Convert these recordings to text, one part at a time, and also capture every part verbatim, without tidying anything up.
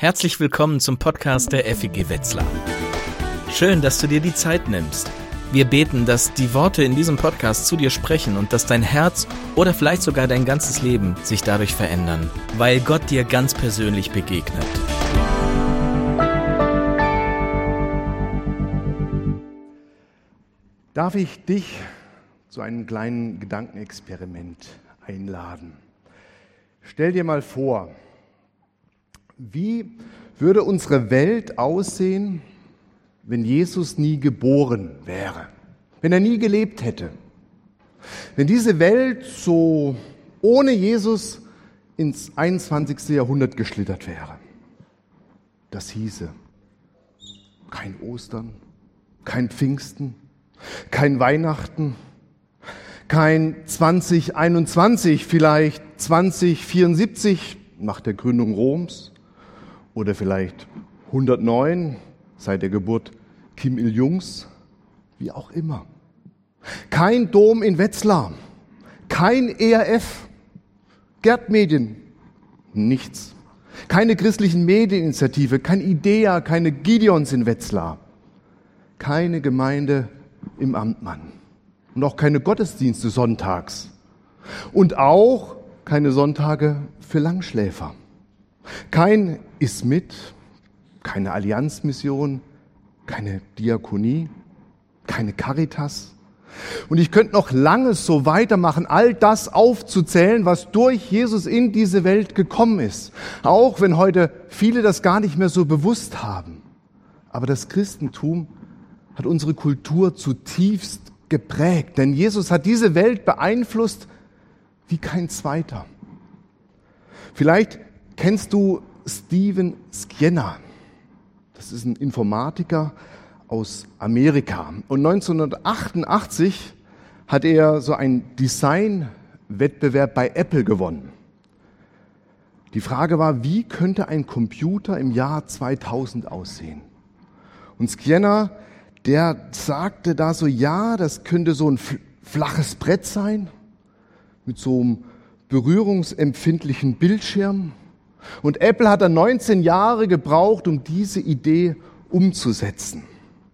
Herzlich willkommen zum Podcast der F E G Wetzlar. Schön, dass du dir die Zeit nimmst. Wir beten, dass die Worte in diesem Podcast zu dir sprechen und dass dein Herz oder vielleicht sogar dein ganzes Leben sich dadurch verändern, weil Gott dir ganz persönlich begegnet. Darf ich dich zu einem kleinen Gedankenexperiment einladen? Stell dir mal vor, wie würde unsere Welt aussehen, wenn Jesus nie geboren wäre, wenn er nie gelebt hätte? Wenn diese Welt so ohne Jesus ins einundzwanzigste Jahrhundert geschlittert wäre. Das hieße kein Ostern, kein Pfingsten, kein Weihnachten, kein zwanzig einundzwanzig, vielleicht zwanzig vierundsiebzig nach der Gründung Roms oder vielleicht hundertneun seit der Geburt Kim Il-jungs, wie auch immer. Kein Dom in Wetzlar, kein E R F, Gerd Medien, nichts. Keine christlichen Medieninitiative, kein IDEA, keine Gideons in Wetzlar, keine Gemeinde im Amtmann und auch keine Gottesdienste sonntags und auch keine Sonntage für Langschläfer. Kein Ismit, keine Allianzmission, keine Diakonie, keine Caritas. Und ich könnte noch lange so weitermachen, all das aufzuzählen, was durch Jesus in diese Welt gekommen ist. Auch wenn heute viele das gar nicht mehr so bewusst haben. Aber das Christentum hat unsere Kultur zutiefst geprägt. Denn Jesus hat diese Welt beeinflusst wie kein zweiter. Vielleicht kennst du Stephen Skjenna. Das ist ein Informatiker aus Amerika. Und neunzehnhundertachtundachtzig hat er so einen Designwettbewerb bei Apple gewonnen. Die Frage war, wie könnte ein Computer im Jahr zweitausend aussehen? Und Skjenna, der sagte da so, ja, das könnte so ein flaches Brett sein, mit so einem berührungsempfindlichen Bildschirm. Und Apple hat dann neunzehn Jahre gebraucht, um diese Idee umzusetzen.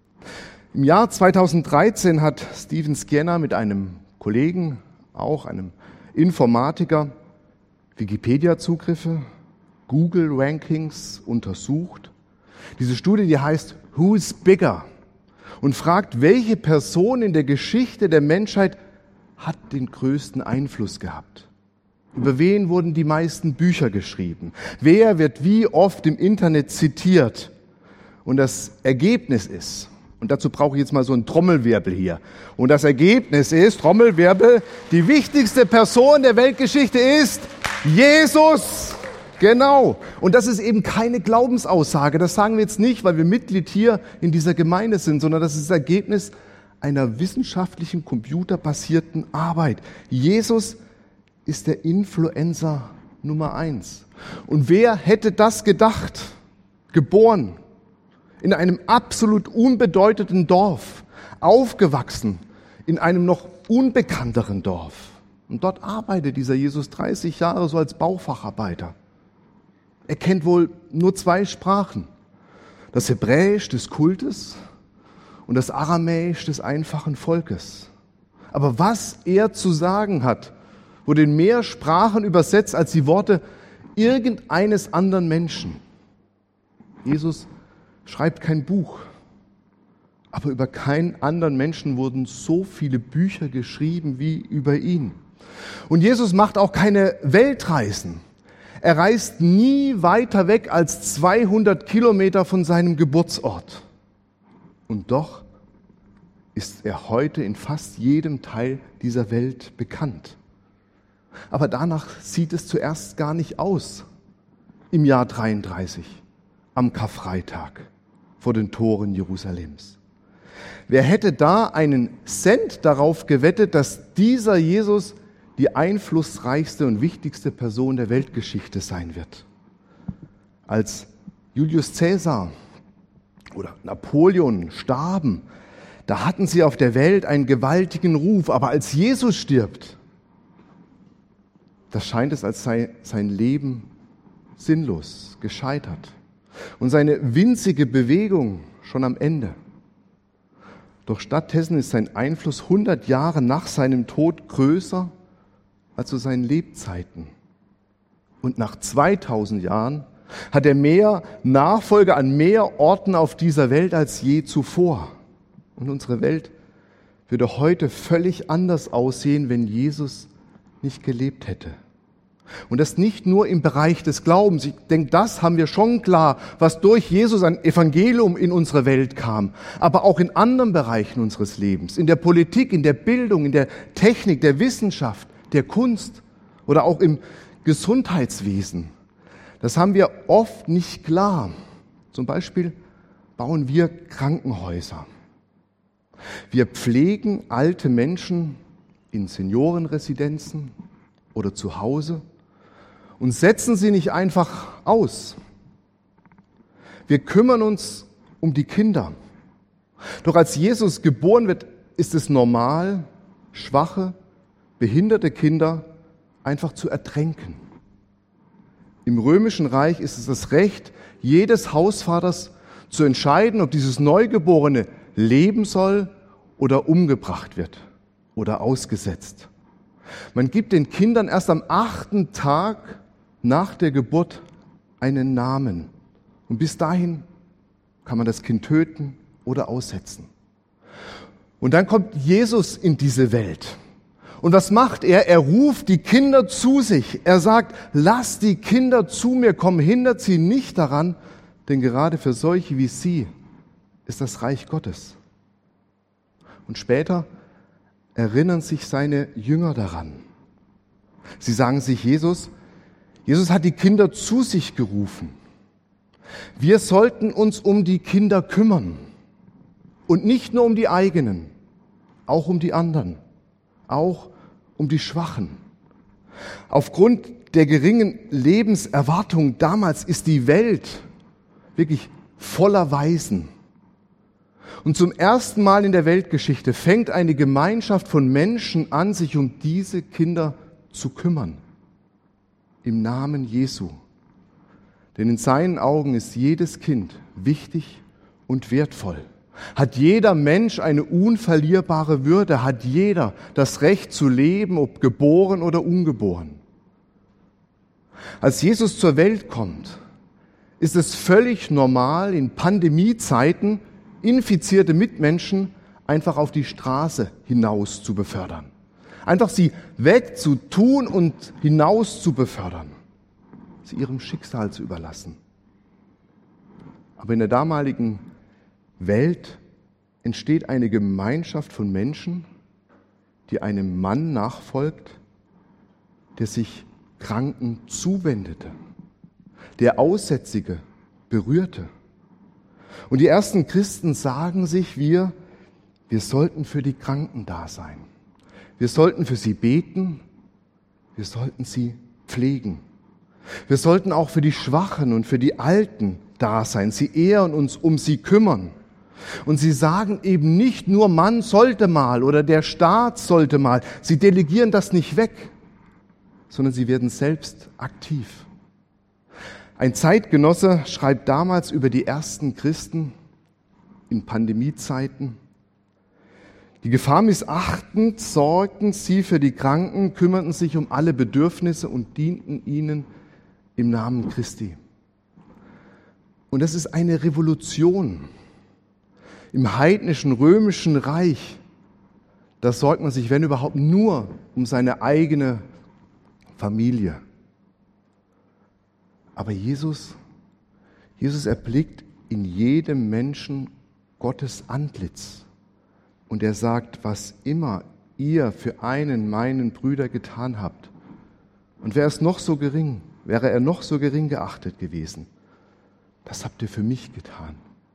Im Jahr zweitausenddreizehn hat Stephen Skjenna mit einem Kollegen, auch einem Informatiker, Wikipedia-Zugriffe, Google-Rankings untersucht. Diese Studie, die heißt Who's Bigger? Und fragt, welche Person in der Geschichte der Menschheit hat den größten Einfluss gehabt? Über wen wurden die meisten Bücher geschrieben? Wer wird wie oft im Internet zitiert? Und das Ergebnis ist, und dazu brauche ich jetzt mal so einen Trommelwirbel hier. Und das Ergebnis ist, Trommelwirbel, die wichtigste Person der Weltgeschichte ist Jesus. Genau. Und das ist eben keine Glaubensaussage. Das sagen wir jetzt nicht, weil wir Mitglied hier in dieser Gemeinde sind, sondern das ist das Ergebnis einer wissenschaftlichen, computerbasierten Arbeit. Jesus ist der Influencer Nummer eins. Und wer hätte das gedacht? Geboren in einem absolut unbedeutenden Dorf, aufgewachsen in einem noch unbekannteren Dorf. Und dort arbeitet dieser Jesus dreißig Jahre so als Baufacharbeiter. Er kennt wohl nur zwei Sprachen. Das Hebräisch des Kultes und das Aramäisch des einfachen Volkes. Aber was er zu sagen hat, wurde in mehr Sprachen übersetzt als die Worte irgendeines anderen Menschen. Jesus schreibt kein Buch, aber über keinen anderen Menschen wurden so viele Bücher geschrieben wie über ihn. Und Jesus macht auch keine Weltreisen. Er reist nie weiter weg als zweihundert Kilometer von seinem Geburtsort. Und doch ist er heute in fast jedem Teil dieser Welt bekannt. Aber danach sieht es zuerst gar nicht aus im Jahr dreiunddreißig, am Karfreitag vor den Toren Jerusalems. Wer hätte da einen Cent darauf gewettet, dass dieser Jesus die einflussreichste und wichtigste Person der Weltgeschichte sein wird? Als Julius Caesar oder Napoleon starben, da hatten sie auf der Welt einen gewaltigen Ruf, aber als Jesus stirbt, da scheint es, als sei sein Leben sinnlos, gescheitert. und seine winzige Bewegung schon am Ende. Doch stattdessen ist sein Einfluss hundert Jahre nach seinem Tod größer als zu seinen Lebzeiten. Und nach zweitausend Jahren hat er mehr Nachfolger an mehr Orten auf dieser Welt als je zuvor. Und unsere Welt würde heute völlig anders aussehen, wenn Jesus nicht gelebt hätte. Und das nicht nur im Bereich des Glaubens. Ich denke, das haben wir schon klar, was durch Jesus ein Evangelium in unsere Welt kam. Aber auch in anderen Bereichen unseres Lebens. In der Politik, in der Bildung, in der Technik, der Wissenschaft, der Kunst oder auch im Gesundheitswesen. Das haben wir oft nicht klar. Zum Beispiel bauen wir Krankenhäuser. Wir pflegen alte Menschen in Seniorenresidenzen oder zu Hause und setzen sie nicht einfach aus. Wir kümmern uns um die Kinder. Doch als Jesus geboren wird, ist es normal, schwache, behinderte Kinder einfach zu ertränken. Im Römischen Reich ist es das Recht jedes Hausvaters zu entscheiden, ob dieses Neugeborene leben soll oder umgebracht wird oder ausgesetzt. Man gibt den Kindern erst am achten Tag nach der Geburt einen Namen. Und bis dahin kann man das Kind töten oder aussetzen. Und dann kommt Jesus in diese Welt. Und was macht er? Er ruft die Kinder zu sich. Er sagt, lasst die Kinder zu mir kommen, hindert sie nicht daran, denn gerade für solche wie sie ist das Reich Gottes. Und später erinnern sich seine Jünger daran. Sie sagen sich, Jesus, Jesus hat die Kinder zu sich gerufen. Wir sollten uns um die Kinder kümmern. Und nicht nur um die eigenen, auch um die anderen, auch um die Schwachen. Aufgrund der geringen Lebenserwartung damals ist die Welt wirklich voller Waisen. Und zum ersten Mal in der Weltgeschichte fängt eine Gemeinschaft von Menschen an, sich um diese Kinder zu kümmern. Im Namen Jesu. Denn in seinen Augen ist jedes Kind wichtig und wertvoll. Hat jeder Mensch eine unverlierbare Würde, hat jeder das Recht zu leben, ob geboren oder ungeboren. Als Jesus zur Welt kommt, ist es völlig normal, in Pandemiezeiten infizierte Mitmenschen einfach auf die Straße hinaus zu befördern. Einfach sie wegzutun und hinaus zu befördern. Sie ihrem Schicksal zu überlassen. Aber in der damaligen Welt entsteht eine Gemeinschaft von Menschen, die einem Mann nachfolgt, der sich Kranken zuwendete, der Aussätzige berührte. Und die ersten Christen sagen sich, wir, wir sollten für die Kranken da sein. Wir sollten für sie beten, wir sollten sie pflegen. Wir sollten auch für die Schwachen und für die Alten da sein, sie ehren uns, um sie kümmern. Und sie sagen eben nicht nur, man sollte mal oder der Staat sollte mal. Sie delegieren das nicht weg, sondern sie werden selbst aktiv. Ein Zeitgenosse schreibt damals über die ersten Christen in Pandemiezeiten: Die Gefahr missachtend sorgten sie für die Kranken, kümmerten sich um alle Bedürfnisse und dienten ihnen im Namen Christi. Und das ist eine Revolution. Im heidnischen römischen Reich, da sorgt man sich, wenn überhaupt, nur um seine eigene Familie. Aber Jesus, Jesus erblickt in jedem Menschen Gottes Antlitz. Und er sagt, was immer ihr für einen meinen Brüder getan habt, und wäre es noch so gering, wäre er noch so gering geachtet gewesen, das habt ihr für mich getan.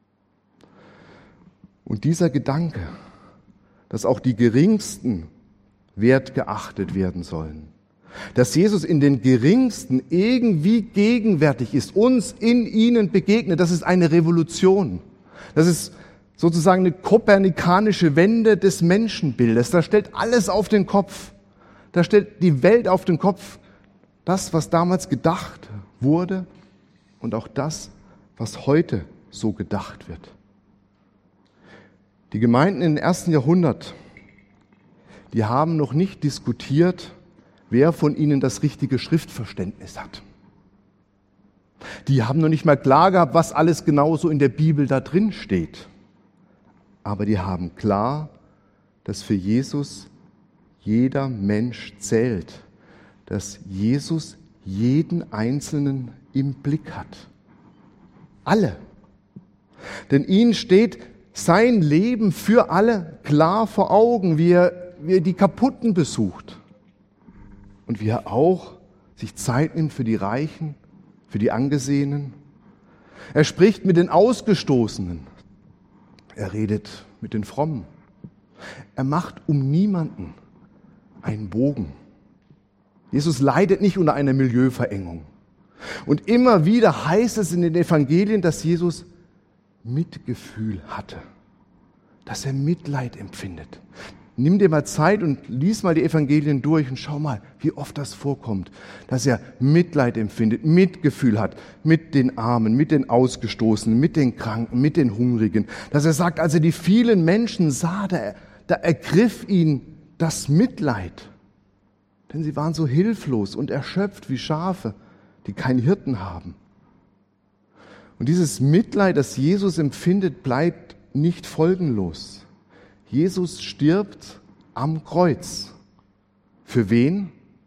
Und dieser Gedanke, dass auch die Geringsten wertgeachtet werden sollen, dass Jesus in den Geringsten irgendwie gegenwärtig ist, uns in ihnen begegnet, das ist eine Revolution. Das ist sozusagen eine kopernikanische Wende des Menschenbildes. Da stellt alles auf den Kopf. Da stellt die Welt auf den Kopf. Das, was damals gedacht wurde und auch das, was heute so gedacht wird. Die Gemeinden im ersten Jahrhundert, die haben noch nicht diskutiert, wer von ihnen das richtige Schriftverständnis hat. Die haben noch nicht mal klar gehabt, was alles genau so in der Bibel da drin steht. Aber die haben klar, dass für Jesus jeder Mensch zählt, dass Jesus jeden Einzelnen im Blick hat. Alle. Denn ihnen steht sein Leben für alle klar vor Augen, wie er, wie er die Kaputten besucht und wie er auch sich Zeit nimmt für die Reichen, für die Angesehenen. Er spricht mit den Ausgestoßenen. Er redet mit den Frommen. Er macht um niemanden einen Bogen. Jesus leidet nicht unter einer Milieuverengung. Und immer wieder heißt es in den Evangelien, dass Jesus Mitgefühl hatte, dass er Mitleid empfindet. Nimm dir mal Zeit und lies mal die Evangelien durch und schau mal, wie oft das vorkommt, dass er Mitleid empfindet, Mitgefühl hat mit den Armen, mit den Ausgestoßenen, mit den Kranken, mit den Hungrigen. Dass er sagt, als er die vielen Menschen sah, da, da ergriff ihn das Mitleid. Denn sie waren so hilflos und erschöpft wie Schafe, die keinen Hirten haben. Und dieses Mitleid, das Jesus empfindet, bleibt nicht folgenlos. Jesus stirbt am Kreuz. Für wen?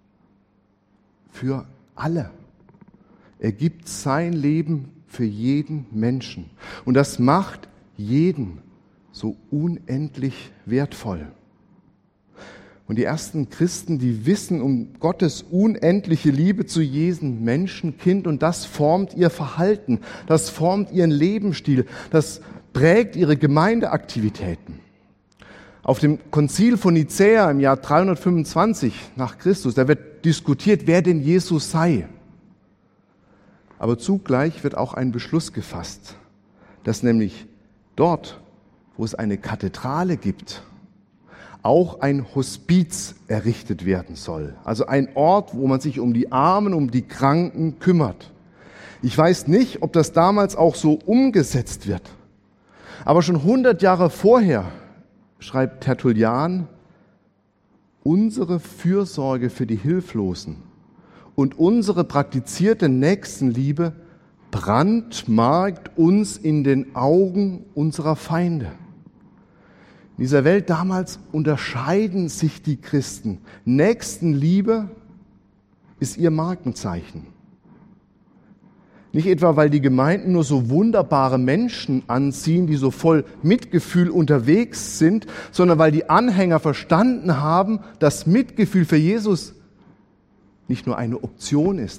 Für alle. Er gibt sein Leben für jeden Menschen. Und das macht jeden so unendlich wertvoll. Und die ersten Christen, die wissen um Gottes unendliche Liebe zu jedem Menschenkind, und das formt ihr Verhalten, das formt ihren Lebensstil, das prägt ihre Gemeindeaktivitäten. Auf dem Konzil von Nicäa im Jahr dreihundertfünfundzwanzig nach Christus, da wird diskutiert, wer denn Jesus sei. Aber zugleich wird auch ein Beschluss gefasst, dass nämlich dort, wo es eine Kathedrale gibt, auch ein Hospiz errichtet werden soll. Also ein Ort, wo man sich um die Armen, um die Kranken kümmert. Ich weiß nicht, ob das damals auch so umgesetzt wird. Aber schon hundert Jahre vorher schreibt Tertullian, unsere Fürsorge für die Hilflosen und unsere praktizierte Nächstenliebe brandmarkt uns in den Augen unserer Feinde. In dieser Welt damals unterscheiden sich die Christen. Nächstenliebe ist ihr Markenzeichen. Nicht etwa, weil die Gemeinden nur so wunderbare Menschen anziehen, die so voll Mitgefühl unterwegs sind, sondern weil die Anhänger verstanden haben, dass Mitgefühl für Jesus nicht nur eine Option ist.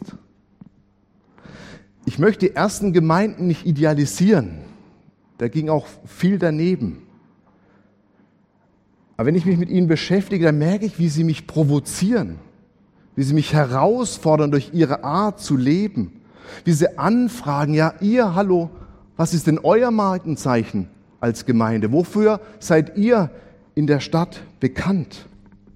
Ich möchte die ersten Gemeinden nicht idealisieren. Da ging auch viel daneben. Aber wenn ich mich mit ihnen beschäftige, dann merke ich, wie sie mich provozieren, wie sie mich herausfordern durch ihre Art zu leben, wie sie anfragen, ja, ihr, hallo, was ist denn euer Markenzeichen als Gemeinde? Wofür seid ihr in der Stadt bekannt?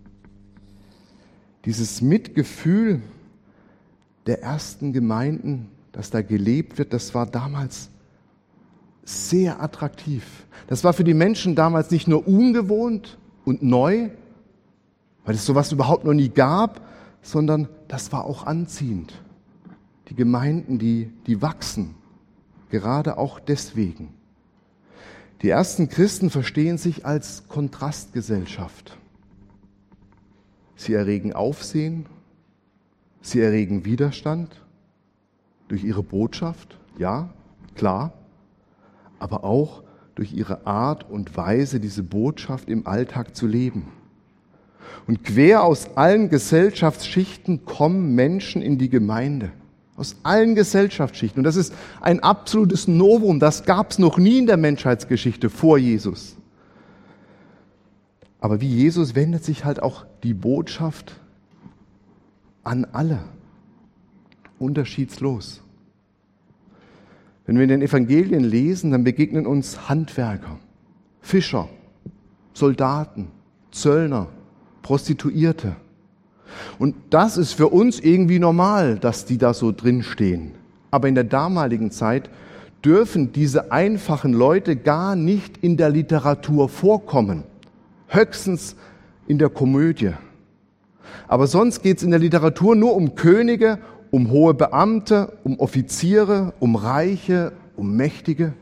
Dieses Mitgefühl der ersten Gemeinden, das da gelebt wird, das war damals sehr attraktiv. Das war für die Menschen damals nicht nur ungewohnt und neu, weil es sowas überhaupt noch nie gab, sondern das war auch anziehend. Die Gemeinden, die, die wachsen, gerade auch deswegen. Die ersten Christen verstehen sich als Kontrastgesellschaft. Sie erregen Aufsehen, sie erregen Widerstand durch ihre Botschaft, ja, klar, aber auch durch ihre Art und Weise, diese Botschaft im Alltag zu leben. Und quer aus allen Gesellschaftsschichten kommen Menschen in die Gemeinde. Aus allen Gesellschaftsschichten. Und das ist ein absolutes Novum. Das gab es noch nie in der Menschheitsgeschichte vor Jesus. Aber wie Jesus wendet sich halt auch die Botschaft an alle. Unterschiedslos. Wenn wir in den Evangelien lesen, dann begegnen uns Handwerker, Fischer, Soldaten, Zöllner, Prostituierte. Und das ist für uns irgendwie normal, dass die da so drin stehen. Aber in der damaligen Zeit dürfen diese einfachen Leute gar nicht in der Literatur vorkommen. Höchstens in der Komödie. Aber sonst geht es in der Literatur nur um Könige, um hohe Beamte, um Offiziere, um Reiche, um Mächtige.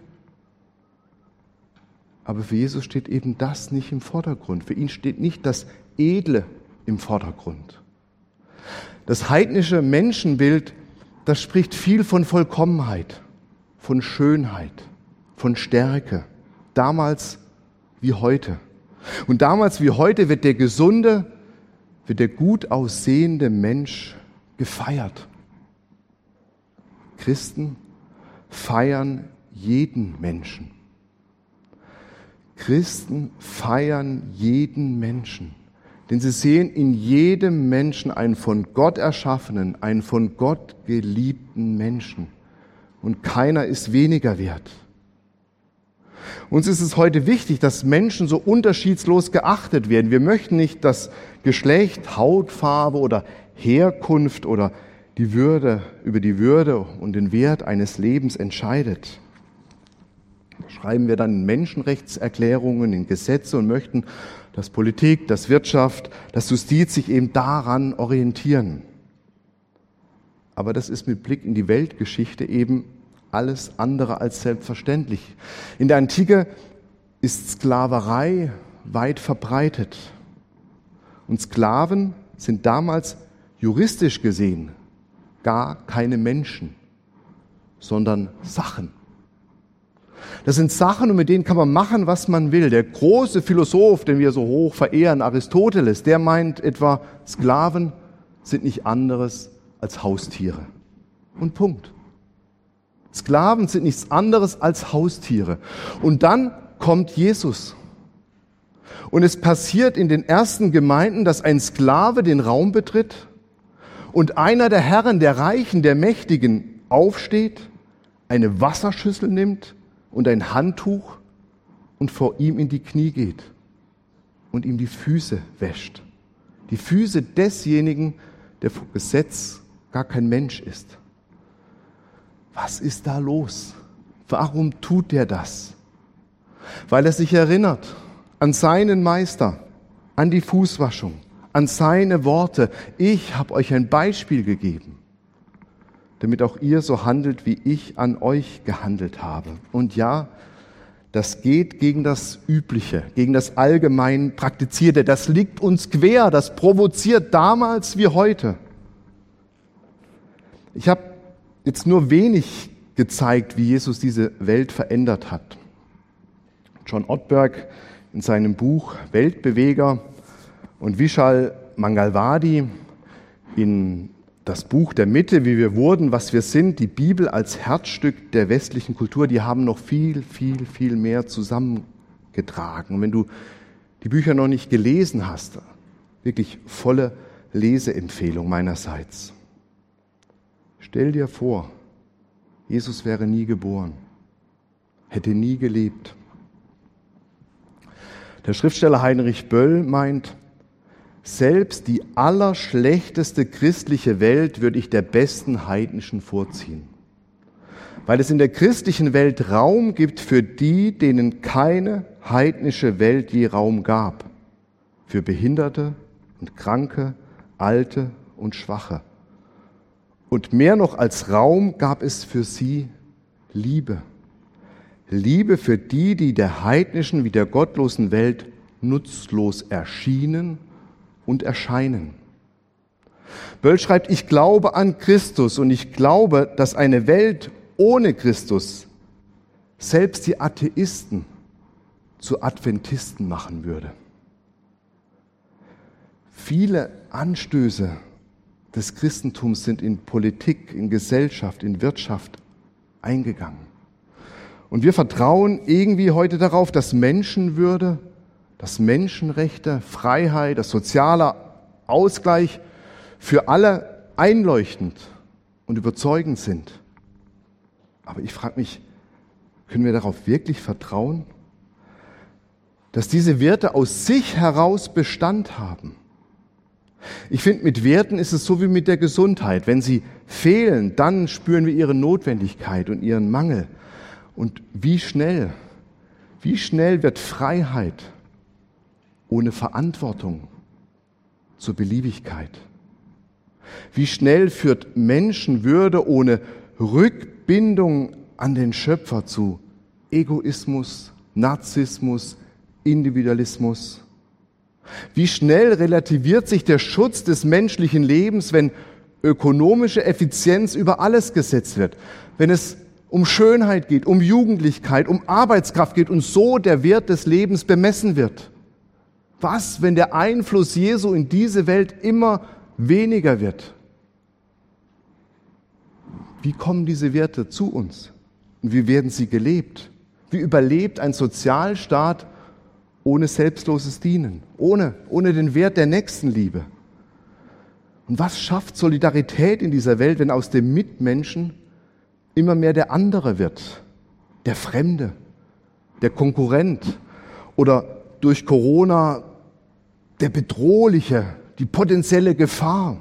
Aber für Jesus steht eben das nicht im Vordergrund. Für ihn steht nicht das Edle im Vordergrund. Das heidnische Menschenbild, das spricht viel von Vollkommenheit, von Schönheit, von Stärke. Damals wie heute. Und damals wie heute wird der gesunde, wird der gut aussehende Mensch gefeiert. Christen feiern jeden Menschen. Christen feiern jeden Menschen, denn sie sehen in jedem Menschen einen von Gott erschaffenen, einen von Gott geliebten Menschen. Und keiner ist weniger wert. Uns ist es heute wichtig, dass Menschen so unterschiedslos geachtet werden. Wir möchten nicht, dass Geschlecht, Hautfarbe oder Herkunft oder die Würde über die Würde und den Wert eines Lebens entscheidet. Schreiben wir dann in Menschenrechtserklärungen, in Gesetze und möchten, dass Politik, dass Wirtschaft, dass Justiz sich eben daran orientieren. Aber das ist mit Blick in die Weltgeschichte eben alles andere als selbstverständlich. In der Antike ist Sklaverei weit verbreitet. Und Sklaven sind damals juristisch gesehen gar keine Menschen, sondern Sachen. Das sind Sachen, und mit denen kann man machen, was man will. Der große Philosoph, den wir so hoch verehren, Aristoteles, der meint etwa, Sklaven sind nicht anderes als Haustiere. Und Punkt. Sklaven sind nichts anderes als Haustiere. Und dann kommt Jesus. Und es passiert in den ersten Gemeinden, dass ein Sklave den Raum betritt und einer der Herren, der Reichen, der Mächtigen aufsteht, eine Wasserschüssel nimmt und ein Handtuch und vor ihm in die Knie geht und ihm die Füße wäscht. Die Füße desjenigen, der vor Gesetz gar kein Mensch ist. Was ist da los? Warum tut er das? Weil er sich erinnert an seinen Meister, an die Fußwaschung, an seine Worte. Ich habe euch ein Beispiel gegeben, damit auch ihr so handelt, wie ich an euch gehandelt habe. Und ja, das geht gegen das Übliche, gegen das allgemein Praktizierte. Das liegt uns quer, das provoziert damals wie heute. Ich habe jetzt nur wenig gezeigt, wie Jesus diese Welt verändert hat. John Ortberg in seinem Buch Weltbeweger und Vishal Mangalwadi in das Buch der Mitte, wie wir wurden, was wir sind, die Bibel als Herzstück der westlichen Kultur, die haben noch viel, viel, viel mehr zusammengetragen. Und wenn du die Bücher noch nicht gelesen hast, wirklich volle Leseempfehlung meinerseits. Stell dir vor, Jesus wäre nie geboren, hätte nie gelebt. Der Schriftsteller Heinrich Böll meint, selbst die allerschlechteste christliche Welt würde ich der besten heidnischen vorziehen. Weil es in der christlichen Welt Raum gibt für die, denen keine heidnische Welt je Raum gab. Für Behinderte und Kranke, Alte und Schwache. Und mehr noch als Raum gab es für sie Liebe. Liebe für die, die der heidnischen wie der gottlosen Welt nutzlos erschienen und erscheinen. Böll schreibt, ich glaube an Christus und ich glaube, dass eine Welt ohne Christus selbst die Atheisten zu Adventisten machen würde. Viele Anstöße des Christentums sind in Politik, in Gesellschaft, in Wirtschaft eingegangen. Und wir vertrauen irgendwie heute darauf, dass Menschenwürde, dass Menschenrechte, Freiheit, das soziale Ausgleich für alle einleuchtend und überzeugend sind. Aber ich frage mich, können wir darauf wirklich vertrauen, dass diese Werte aus sich heraus Bestand haben? Ich finde, mit Werten ist es so wie mit der Gesundheit. Wenn sie fehlen, dann spüren wir ihre Notwendigkeit und ihren Mangel. Und wie schnell, wie schnell wird Freiheit ohne Verantwortung zur Beliebigkeit? Wie schnell führt Menschenwürde ohne Rückbindung an den Schöpfer zu Egoismus, Narzissmus, Individualismus? Wie schnell relativiert sich der Schutz des menschlichen Lebens, wenn ökonomische Effizienz über alles gesetzt wird, wenn es um Schönheit geht, um Jugendlichkeit, um Arbeitskraft geht und so der Wert des Lebens bemessen wird? Was, wenn der Einfluss Jesu in diese Welt immer weniger wird? Wie kommen diese Werte zu uns? Und wie werden sie gelebt? Wie überlebt ein Sozialstaat ohne selbstloses Dienen, ohne, ohne den Wert der Nächstenliebe? Und was schafft Solidarität in dieser Welt, wenn aus dem Mitmenschen immer mehr der andere wird, der Fremde, der Konkurrent oder durch Corona der Bedrohliche, die potenzielle Gefahr?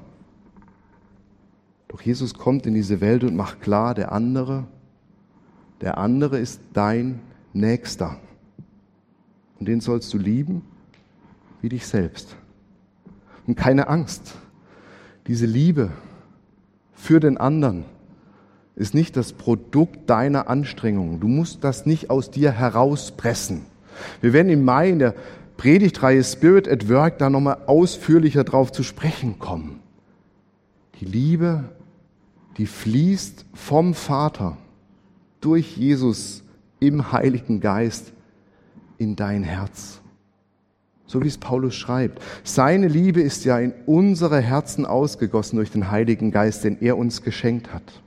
Doch Jesus kommt in diese Welt und macht klar, der andere, der andere ist dein Nächster. Und den sollst du lieben wie dich selbst. Und keine Angst, diese Liebe für den anderen ist nicht das Produkt deiner Anstrengungen. Du musst das nicht aus dir herauspressen. Wir werden im Mai in der Predigtreihe Spirit at Work da nochmal ausführlicher drauf zu sprechen kommen. Die Liebe, die fließt vom Vater durch Jesus im Heiligen Geist in dein Herz. So wie es Paulus schreibt. Seine Liebe ist ja in unsere Herzen ausgegossen durch den Heiligen Geist, den er uns geschenkt hat.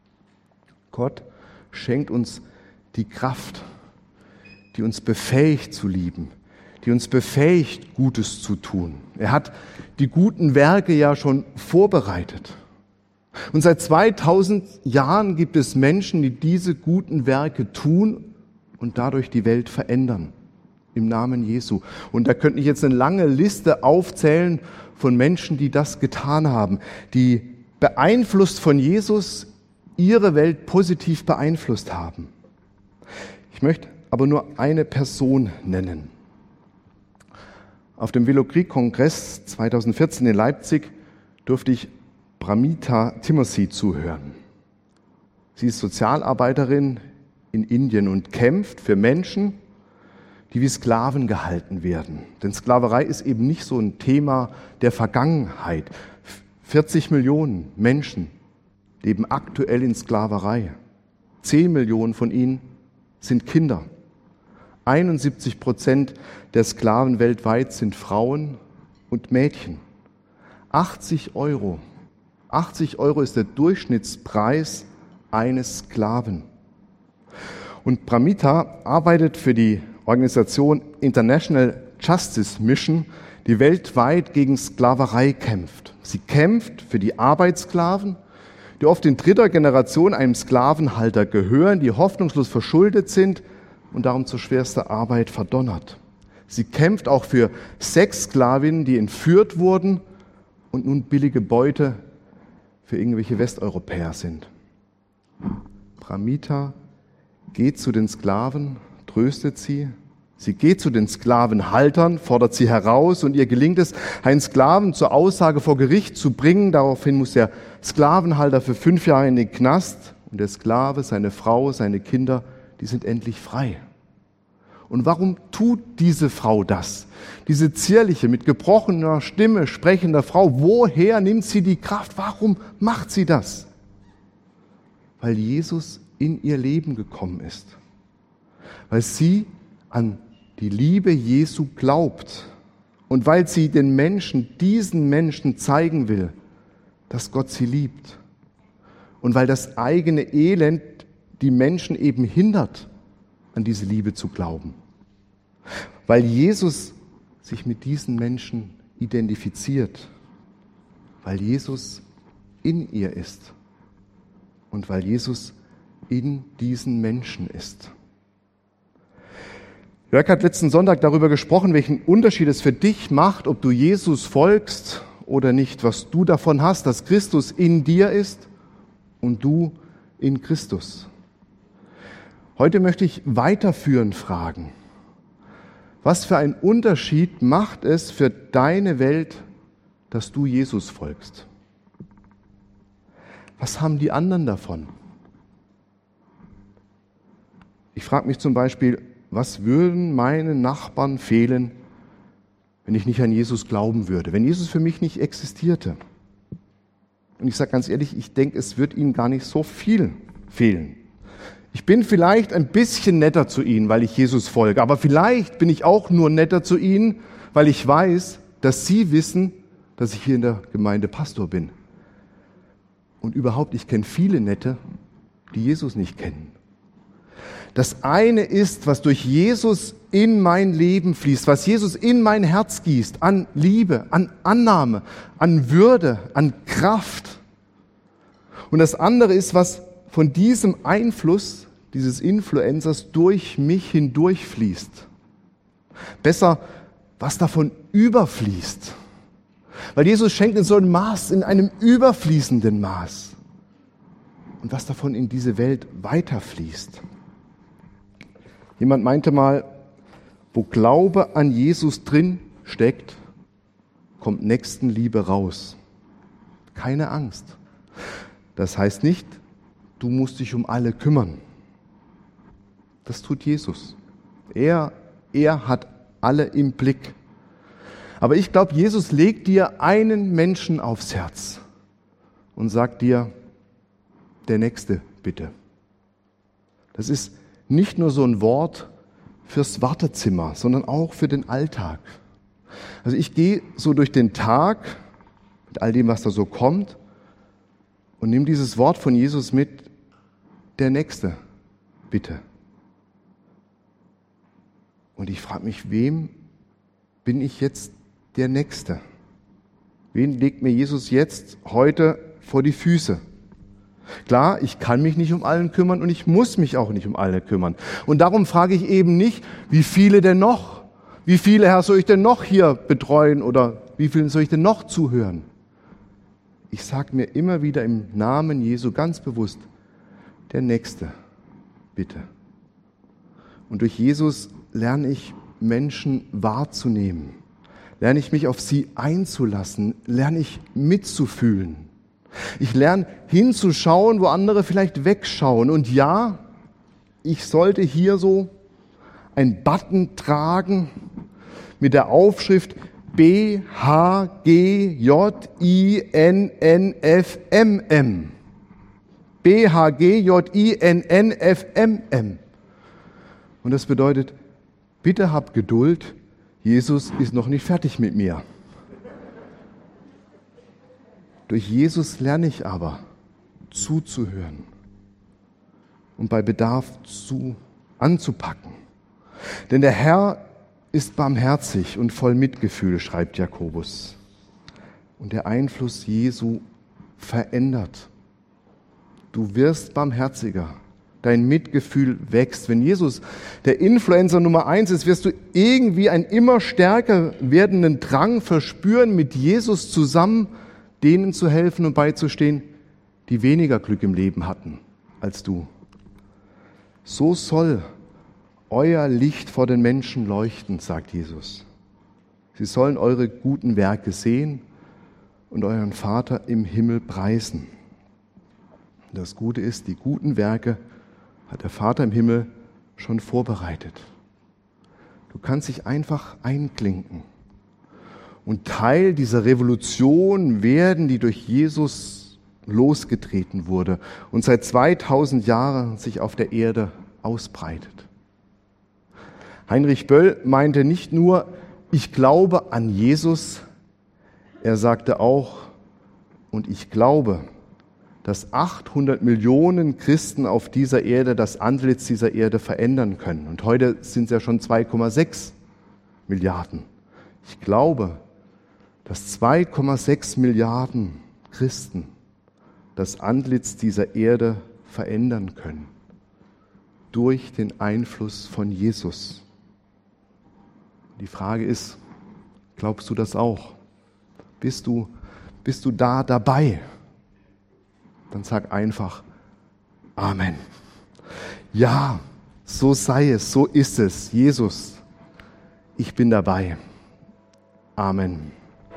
Gott schenkt uns die Kraft, die uns befähigt zu lieben, die uns befähigt, Gutes zu tun. Er hat die guten Werke ja schon vorbereitet. Und seit zweitausend Jahren gibt es Menschen, die diese guten Werke tun und dadurch die Welt verändern. Im Namen Jesu. Und da könnte ich jetzt eine lange Liste aufzählen von Menschen, die das getan haben, die beeinflusst von Jesus ihre Welt positiv beeinflusst haben. Ich möchte aber nur eine Person nennen. Auf dem Velokrieg-Kongress zweitausendvierzehn in Leipzig durfte ich Pramita Timothy zuhören. Sie ist Sozialarbeiterin in Indien und kämpft für Menschen, die wie Sklaven gehalten werden. Denn Sklaverei ist eben nicht so ein Thema der Vergangenheit. vierzig Millionen Menschen leben aktuell in Sklaverei. zehn Millionen von ihnen sind Kinder. einundsiebzig Prozent der Sklaven weltweit sind Frauen und Mädchen. achtzig Euro. achtzig Euro ist der Durchschnittspreis eines Sklaven. Und Pramita arbeitet für die Organisation International Justice Mission, die weltweit gegen Sklaverei kämpft. Sie kämpft für die Arbeitssklaven, die oft in dritter Generation einem Sklavenhalter gehören, die hoffnungslos verschuldet sind und darum zur schwersten Arbeit verdonnert. Sie kämpft auch für Sexsklavinnen, die entführt wurden und nun billige Beute für irgendwelche Westeuropäer sind. Pramita geht zu den Sklaven, tröstet sie. Sie geht zu den Sklavenhaltern, fordert sie heraus und ihr gelingt es, einen Sklaven zur Aussage vor Gericht zu bringen. Daraufhin muss der Sklavenhalter für fünf Jahre in den Knast und der Sklave, seine Frau, seine Kinder, die sind endlich frei. Und warum tut diese Frau das? Diese zierliche, mit gebrochener Stimme sprechende Frau, woher nimmt sie die Kraft? Warum macht sie das? Weil Jesus in ihr Leben gekommen ist. Weil sie an die Liebe Jesu glaubt und weil sie den Menschen, diesen Menschen zeigen will, dass Gott sie liebt. Und weil das eigene Elend die Menschen eben hindert, an diese Liebe zu glauben. Weil Jesus sich mit diesen Menschen identifiziert. Weil Jesus in ihr ist. Und weil Jesus in diesen Menschen ist. Jörg hat letzten Sonntag darüber gesprochen, welchen Unterschied es für dich macht, ob du Jesus folgst oder nicht, was du davon hast, dass Christus in dir ist und du in Christus. Heute möchte ich weiterführend fragen, was für einen Unterschied macht es für deine Welt, dass du Jesus folgst? Was haben die anderen davon? Ich frage mich zum Beispiel, was würden meine Nachbarn fehlen, wenn ich nicht an Jesus glauben würde, wenn Jesus für mich nicht existierte? Und ich sage ganz ehrlich, ich denke, es wird ihnen gar nicht so viel fehlen. Ich bin vielleicht ein bisschen netter zu ihnen, weil ich Jesus folge, aber vielleicht bin ich auch nur netter zu ihnen, weil ich weiß, dass sie wissen, dass ich hier in der Gemeinde Pastor bin. Und überhaupt, ich kenne viele Nette, die Jesus nicht kennen. Das eine ist, was durch Jesus in mein Leben fließt, was Jesus in mein Herz gießt, an Liebe, an Annahme, an Würde, an Kraft. Und das andere ist, was von diesem Einfluss dieses Influencers durch mich hindurchfließt. Besser, was davon überfließt. Weil Jesus schenkt in so einem Maß, in einem überfließenden Maß. Und was davon in diese Welt weiterfließt. Jemand meinte mal, wo Glaube an Jesus drin steckt, kommt Nächstenliebe raus. Keine Angst. Das heißt nicht, du musst dich um alle kümmern. Das tut Jesus. Er, er hat alle im Blick. Aber ich glaube, Jesus legt dir einen Menschen aufs Herz und sagt dir, der Nächste bitte. Das ist nicht nur so ein Wort fürs Wartezimmer, sondern auch für den Alltag. Also ich gehe so durch den Tag mit all dem, was da so kommt und nehme dieses Wort von Jesus mit, der Nächste, bitte. Und ich frage mich, wem bin ich jetzt der Nächste? Wen legt mir Jesus jetzt heute vor die Füße? Klar, ich kann mich nicht um allen kümmern und ich muss mich auch nicht um alle kümmern. Und darum frage ich eben nicht, wie viele denn noch? Wie viele, Herr, soll ich denn noch hier betreuen oder wie vielen soll ich denn noch zuhören? Ich sage mir immer wieder im Namen Jesu ganz bewusst, der Nächste, bitte. Und durch Jesus lerne ich Menschen wahrzunehmen, lerne ich mich auf sie einzulassen, lerne ich mitzufühlen. Ich lerne hinzuschauen, wo andere vielleicht wegschauen. Und ja, ich sollte hier so einen Button tragen mit der Aufschrift B H G J I N N F M M. B H G J I N N F M M. Und das bedeutet, bitte hab Geduld, Jesus ist noch nicht fertig mit mir. Durch Jesus lerne ich aber, zuzuhören und bei Bedarf zu, anzupacken. Denn der Herr ist barmherzig und voll Mitgefühl, schreibt Jakobus. Und der Einfluss Jesu verändert. Du wirst barmherziger. Dein Mitgefühl wächst. Wenn Jesus der Influencer Nummer eins ist, wirst du irgendwie einen immer stärker werdenden Drang verspüren, mit Jesus zusammen denen zu helfen und beizustehen, die weniger Glück im Leben hatten als du. So soll euer Licht vor den Menschen leuchten, sagt Jesus. Sie sollen eure guten Werke sehen und euren Vater im Himmel preisen. Das Gute ist, die guten Werke hat der Vater im Himmel schon vorbereitet. Du kannst dich einfach einklinken und Teil dieser Revolution werden, die durch Jesus losgetreten wurde und seit zweitausend Jahren sich auf der Erde ausbreitet. Heinrich Böll meinte nicht nur, ich glaube an Jesus, er sagte auch, und ich glaube, dass achthundert Millionen Christen auf dieser Erde das Antlitz dieser Erde verändern können. Und heute sind es ja schon zwei Komma sechs Milliarden. Ich glaube, dass zwei Komma sechs Milliarden Christen das Antlitz dieser Erde verändern können. Durch den Einfluss von Jesus. Die Frage ist, glaubst du das auch? Bist du, bist du da dabei? Dann sag einfach Amen. Ja, So sei es, so ist es. Jesus, ich bin dabei. Amen.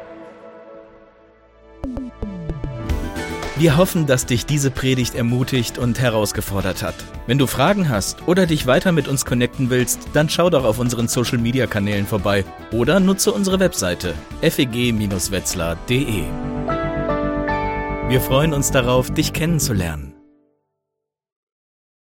Wir hoffen, dass dich diese Predigt ermutigt und herausgefordert hat. Wenn du Fragen hast oder dich weiter mit uns connecten willst, dann schau doch auf unseren Social-Media-Kanälen vorbei oder nutze unsere Webseite f e g Bindestrich wetzlar punkt d e. Wir freuen uns darauf, dich kennenzulernen.